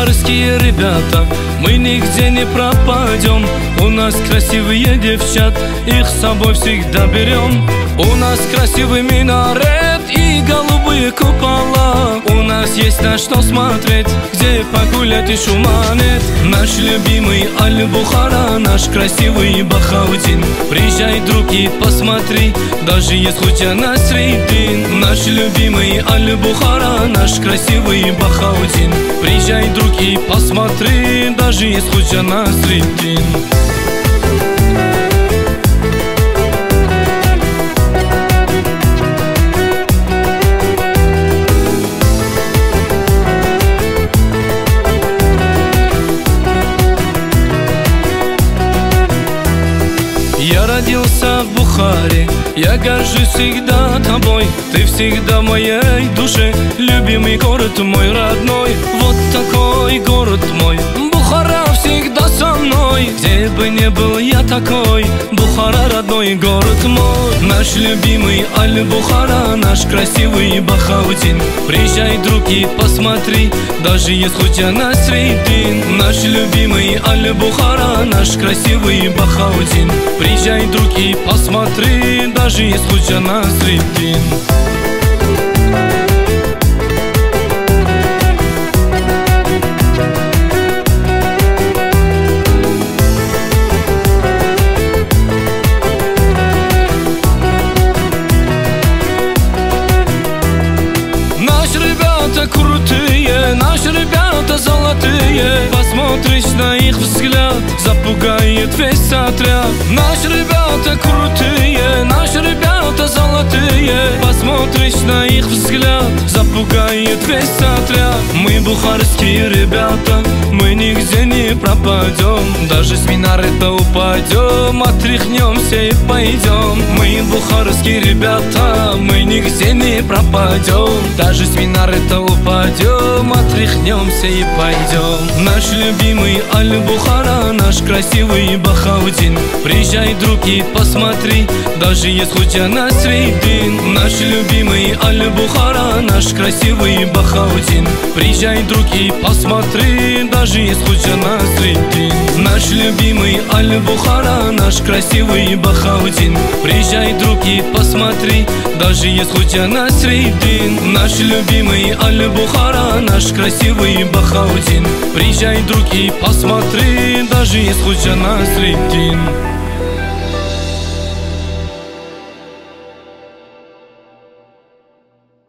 бухарские ребята, мы нигде не пропадем. У нас красивые девчат, их с собой всегда берем. У нас красивый минарет и голубые купола. У нас есть на что смотреть, где погулять и шума нет. Наш любимый Аль-Бухара, наш красивый Бахаудин. Приезжай, друг, и посмотри, даже есть Худжа Насреддин. Наш любимый Аль-Бухара, наш красивый Бахаудин. Приезжай, друг, и посмотри, даже есть Худжа Насреддин. Я родился в Бухаре, я горжусь всегда тобой. Ты всегда в моей душе, любимый город мой родной. Вот такой город мой, Бухара всегда со мной. Где бы ни был я такой, Бухара родной город мой. Наш любимый Аль-Бухара, наш красивый Бахаудин. Приезжай, друг, и посмотри, даже есть Худжа Насреддин. Наш любимый Аль-Бухара, наш красивый Бахаудин. Приезжай, друг, и посмотри, даже есть Худжа Насреддин. Крутые, наши ребята золотые. Посмотришь на их взгляд, запугает весь отряд. Наши ребята крутые, наши ребята золотые. Посмотришь на их взгляд, запугает весь отряд. Мы бухарские ребята, мы нигде не пропадем. Даже с минарета упадем, отряхнемся и пойдем. Мы бухарские ребята, мы нигде не пропадем. Даже с минарета упадем, отряхнемся и пойдем. Наш любимый Аль-Бухара, наш красивый Бахаудин. Приезжай, друг, и посмотри, даже есть Худжа Насреддин. Наш любимый Аль-Бухара, наш красивый Бахаудин. Приезжай, друг, и посмотри, даже есть Худжа Насреддин. Наш любимый Аль-Бухара, наш красивый Бахаудин. Приезжай, друг, и посмотри, даже есть Худжа Насреддин. Наш любимый Аль-Бухара, наш красивый Бахаудин. Приезжай, друг, и посмотри, даже есть Худжа Насреддин.